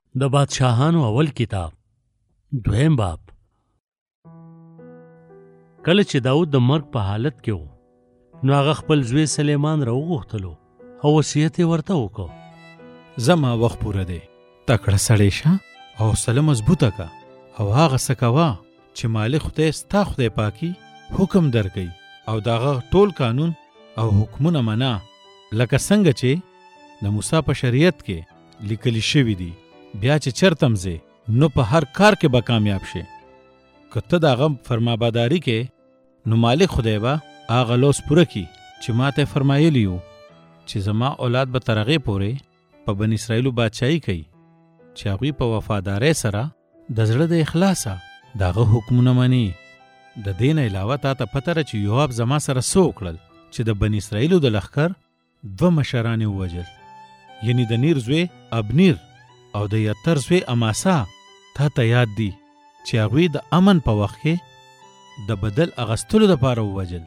د بادشاهانو اول کتاب 2 باب. کله چې داود د مرګ په حالت کې و نو هغه خپل زوی سلیمان راوغوښتلو او وصیت یې ورته وکړ: زما وخت پوره دی، تکړه سړی شه او حوصله مضبوطه که او هغه څه کوه چې مالک خدای ستا خدای پاکي حکم درکوي او د هغه ټول قانون او حکمونه منه، لکه څنګه چې د موسی په شریعت کې لیکلي شوي دي. بیا چې چرته هم ځې نو په هر کار کې به کامیاب شې. که ته د هغه فرمابرداري کې نو مالک خدای به هغه لوس پوره کړي چې ما ته فرمایلی و چې زما اولاد به تر هغې پورې په بني اسرائیلو بادشاهي کوي چې هغوی په وفادارۍ سره د زړه د اخلاصه د هغه حکمونه مني. د دې نه علاوه تا ته پته ده چې یواب زما سره څه وکړل چې د بني اسرائیلو د لښکر 2 مشران یې ووژل، یعنی د نیر زوی ابنیر او د یتر زوی اماسا. تا ته یاد دي چې هغوی د امن په وخت کې د بدل اغستلو دپاره ووژل.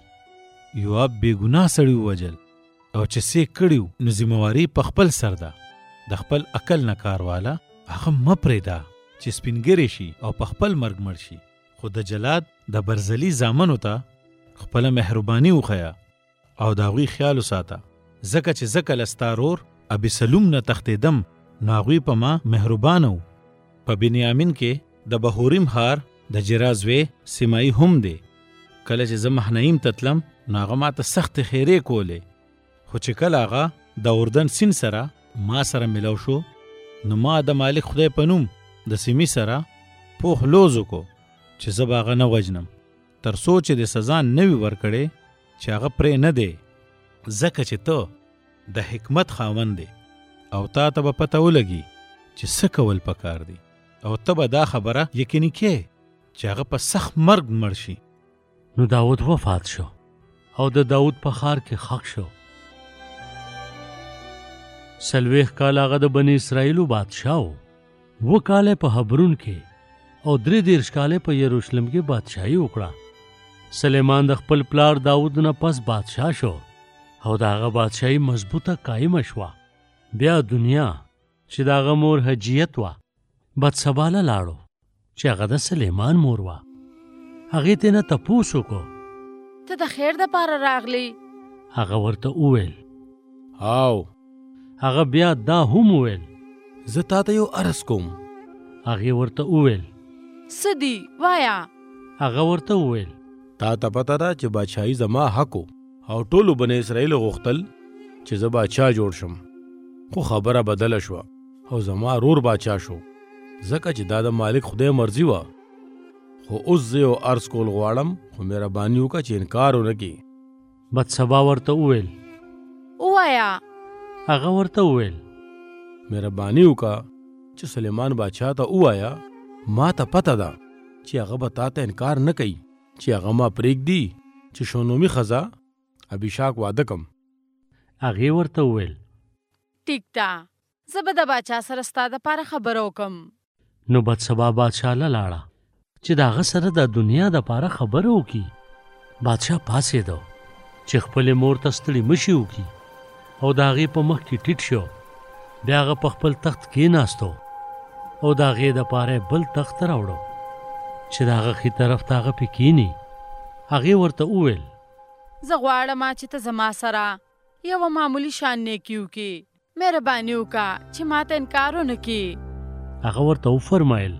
یواب بېګناه سړي ووژل او چې څه کړي نو ذمواري په خپل سر ده. د خپل عقل نه کار واله هغه مه پرېږده چې سپینګرې شي او په خپل مرګ مړ شي، خو د جلاد د برزلي زامنو ته خپله مهرباني وښیه او د هغوی خیال وساته، ځکه چې زه کله ستا ورور ابسلوم نه تښتېدم نو هغوی په ما مهربانه و. په بنیامین کې د بهوریم ښار د جرا زوی سیمایي هم دی. کله چې زه محنیم ته تلم نو هغه ما ته سختې خیرې کولې، خو چې کله هغه د اردن سیند سره ما سره ملو شو نو ما د مالک خدای په نوم د سیمې سره پوخ لوز وکړو چې زه به هغه نه وژنم تر څو چې د سزا نه وي ورکړې چې هغه پرې نه دی، ځکه چې ته د حکمت خاوند دی او تا ته به پته ولګي چې څه کول پکار دی او ته به دا خبره یقیني کې چې هغه په سخت مرګ مړ شي. نو داود وفات شو او د داود په ښار کې خښ شو. 40 کاله هغه د بني اسرائیلو بادشاه و. 2 کاله په حبرون کې او 33 کاله په یروشلم کې بادشاهي وکړه. سلیمان د خپل پلار داود نه پس بادشاه شو او د هغه بادشاهي مضبوطه قایمه شوه. بیا دنیا چې د هغه مور حجیت وه بتسباله لاړو چې هغه د سلیمان مور وه. هغې ته نه تپوس وکړو: ته د خیر دپاره راغلی؟ هغه ورته وویل او هغه بیا دا هم وویل: زه تا ته یو عرض کوم. هغې ورته وویل: څه دي وایه. هغه ورته وویل: تا ته پته ده چې بادشاهي زما حق او ټولو بني اسرائیل غوښتل چې زه بادشاه جوړ شم، خو خبره بدله شوه او زما رور بادشاه شو، ځکه چې دا د مالک خدای مرضي وه. خو اوس زه یو عرض کول غواړم، خو مهرباني وکړه چې انکار ونه کړي. بتسبا ورته وویل: ووایه. هغه ورته وویل: مهرباني وکړه چې سلیمان بادشاه ته ووایه ما ته پته ده چې هغه به تا ته انکار نه کوي چې هغه ما پرېږدي چې شونومي ښځه ابیشاک واده کم. هغې ورته وویل: ټیک ده، زه به د باچا سره ستا دپاره خبره وکم. نو بتسبا بادشاه له لاړه چې د هغه سره د دنیا دپاره خبره وکړي. بادشاه پاڅېدو چې خپلې مور ته ستړي مشي وکړي او د هغې په مخ کې ټیټ شو. بیا هغه په خپل تخت کېناستو او د هغې دپاره بل تخت راوړو چې د هغه ښي طرف ته هغه پې کښېني. هغې ورته وویل: زه غواړم چې ته زما سره یوه معمولي شان نیکي وکړې. مهرباني وکړه چې ما ته انکار ونه کړې. هغه ورته وفرمایل: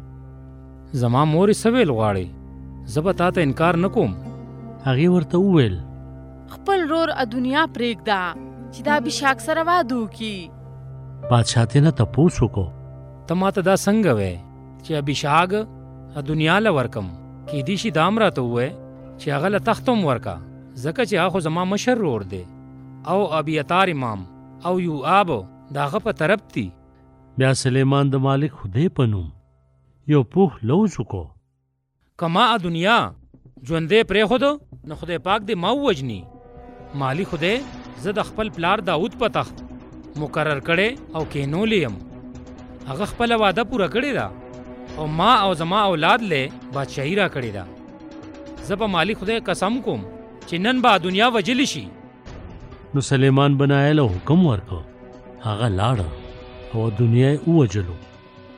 زما مورې څه ویل غواړې؟ زه به تا ته انکار نه کوم. هغې ورته وویل: خپل رور دنیا پرېږده چې د ابیشاک سره واده وکړي. بادشاه ترې نه تپوس وکړو: ته ما ته دا څنګه وی چې ابیشاک دنیا له ورکم؟ کیدی شي دا هم راته ووایې چې هغه له تخت هم ورکه، ځکه چې هغه خو زما مشر رور دی او ابیتار امام او یوآب د هغه په طرف دي. بیا سلیمان د مالک خدای په نوم یو پوخ لوز وکړو: که ما دنیا ژوندی پرېښودو نو خدای پاک دې ما ووژني. مالی خدای زه د خپل پلار داود په تخت مقرر کړی او کېنولی یم. هغه خپله واده پوره کړې ده او ما او زما اولاد له بادشاهي را کړې ده. زه په مالی خدای قسم کوم چې نن به دنیا وجلی شي. نو سلیمان بنایله حکم ورکړ، هغه لاړه او دنیا یې ووجلو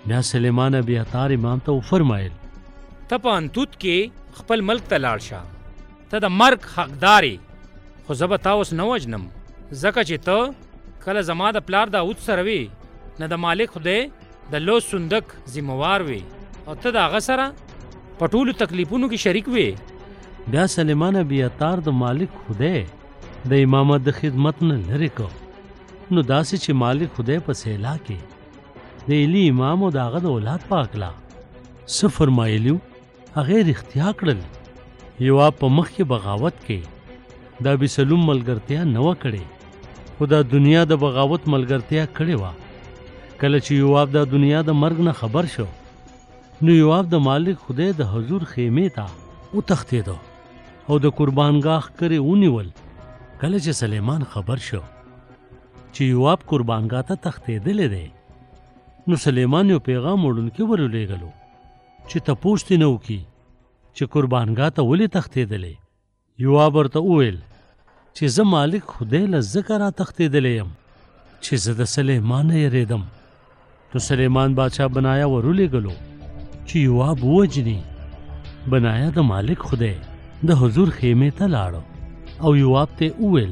بیا سلیمان ابیاتار امام ته وفرمایل ته په انتوت کې خپل ملک ته لاړ شه، ته د مرګ حقدارې، خو زه به تا اوس نه وژنم، ځکه چې ته کله زما د پلار داود سره وي، نه د مالک خدای د لوز صندوق ذمہوار وي، او ته د هغه سره په ټولو تکلیفونو کې شریک وي. بیا سلیمان ابیاتار د مالک خدای د امامت د خدمت نه لرې کو. نو داسې چې مالک خدای په سیلا کې د ایلی امام او د هغه د اولاد په هکله څه فرمایلیو هغې رښتیا کړل. یواب په مخکې بغاوت کې د ابسلوم ملګرتیا نه وه کړې، خو د دنیا د بغاوت ملګرتیا کړې وه. کله چې یواب د دنیا د مرګ نه خبر شو، نو یواب د مالک خدای د حضور خیمې ته وتښتېدو او د قربانګاه ښکرې ونیول. کله چې سلیمان خبر شو چې یواب قربانګاه ته تښتېدلی دی، نو سلیمان یو پیغام وړونکي ورولېږلو چې تپوس ترې نه وکړي چې قربانګاه ته ولې تښتېدلی. یواب ورته وویل چې زه مالک خدای له ځکه را تښتېدلی یم چې زه د سلیمان نه یېرېدم. نو سلیمان بادشاه بنایا ورولېږلو چې یواب ووجني. بنایا د مالک خدای د حضور خیمې ته لاړو او یواب ته وویل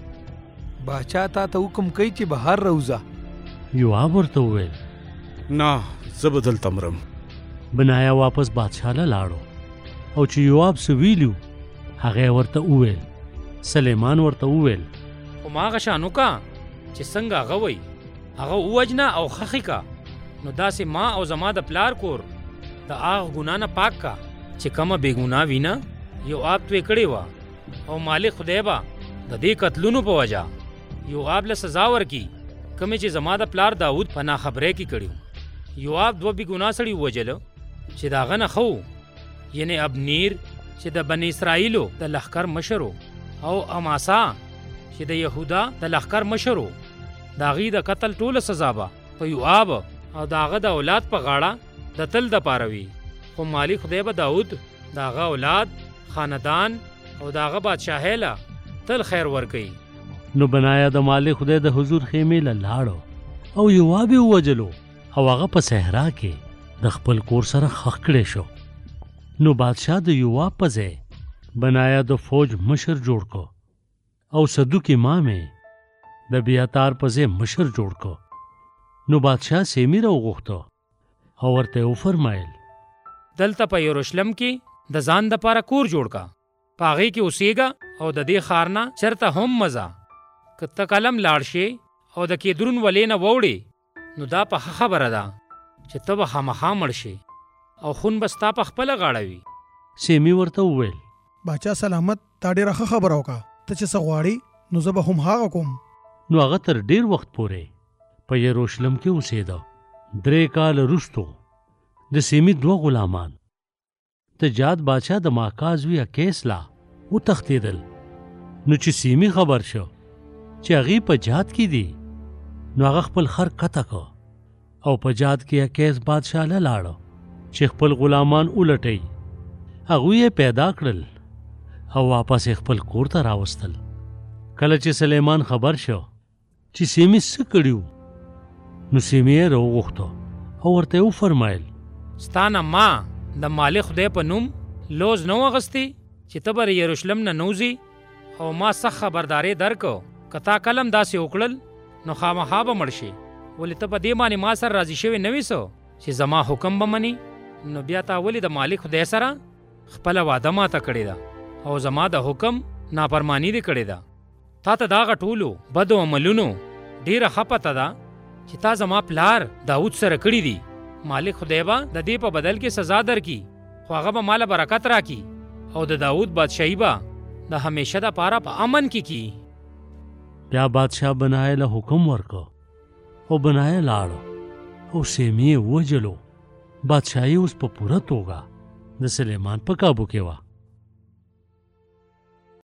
باچا تا ته حکم کوي چې بهر روزه. یواب ورته وویل نه، زه به دلته مرم. بنایا واپس بادشاه له لاړو او چې یواب څه ویلو هغه ورته وویل. سلیمان ورته وویل خو ما هغه شان وکړه چې څنګه هغه وایي، هغه ووجنه او خښې کا، نو داسې ما او زما د پلار کور د هغه ګناه نه پاک کا چې کومه بېګناه وینه یواب توې کړې وه، او مالک خدای به د دې قتلونو په وجه یواب له سزا ورکړي کومې چې زما د پلار داود په ناخبرۍ کې کړي. یواب 2 بېګناه سړي ووجله چې د هغه نه ښه، یعنې ابنیر چې د بني اسرائیلو د لښکر مشر او اماسا چې د یهودا د لښکر مشر و. د هغې د قتل ټوله سزا به په یواب او د هغه د اولاد په غاړه د تل دپاره وي، خو مالک خدای به داود د هغه اولاد، خاندان او د هغه بادشاهۍ له تل خیر ورکوي. نو بنایا د مالک خدای د حضور خیمې له لاړو او یواب یې ووجلو او هغه په صحرا کې د خپل کور سره ښخ کړی شو. نو بادشاه د یواب په ځای بنایا د فوج مشر جوړ کو او صدوق امام د ابیاتار په ځای مشر جوړ کو. نو بادشاه سیمې راوغوښته او ورته وفرمایل دلته په یروشلم کې د ځان دپاره کور جوړ کا، په هغې کې اوسېږه او د دې ښار نه چېرته هم مزه. که ته کلم لاړ شې او د کیدرون ولې نه ووړې، نو دا په ښه خبره ده چې ته به خامخا مړ شې او خون به ستا په خپله غاړه وي. سیمې ورته وویل باچا سلامت، تا ډېره ښه خبره وکړه، ته چې څه غواړې نو زه به هم هغه کوم. نو هغه تر ډېر وخت پورې په یروشلم کې اوسېده. 3 کاله وروستو د سیمې 2 غلامان د جاد باچا د ماکاز وی اکیس لا وتښتېدل. نو چې سیمې خبر شو چې هغې په جاد کې دي، نو هغه خپل خر قطع کو او په جاد کې اکیس بادشاه له لاړو چې خپل غلامان ولټئ. هغوی یې پیدا کړل او واپس یې خپل کور ته راوستل. کله چې سلیمان خبر شو چې سیمې څه کړي وو، نو سیمې یې راوغوښته او ورته یې وفرمایل ستا نه ما د مالک خدای په نوم لوز نه و اخیستی چې ته به یروشلم نه نوځې، او ما سخت خبرداری درکو که تا کلم داسې وکړل نو خامخا به مړ شې. ولې ته په دې باندې ما سره راضي شوی نه وې څه چې زما حکم به منې؟ نو بیا تا ولې د مالک خدای سره خپله واده ماته کړې ده او زما د حکم نافرماني دې کړې ده. تا ته دغه ټولو بدو عملونو ډېره ښه پته ده چې تا زما پلار داود سره کړي دي. مالک خدای به د دې په بدل کې سزا درکړي، خو هغه به ماله برکت راکړي او د داود بادشاهي به د همیشه دپاره په امن کې کی. بیا بادشاه بنای له حکم ورکو او بنای لاړو او سیمې وجلو. بادشاهي اوس په پوره توګه د سلیمان په کابو کې وه.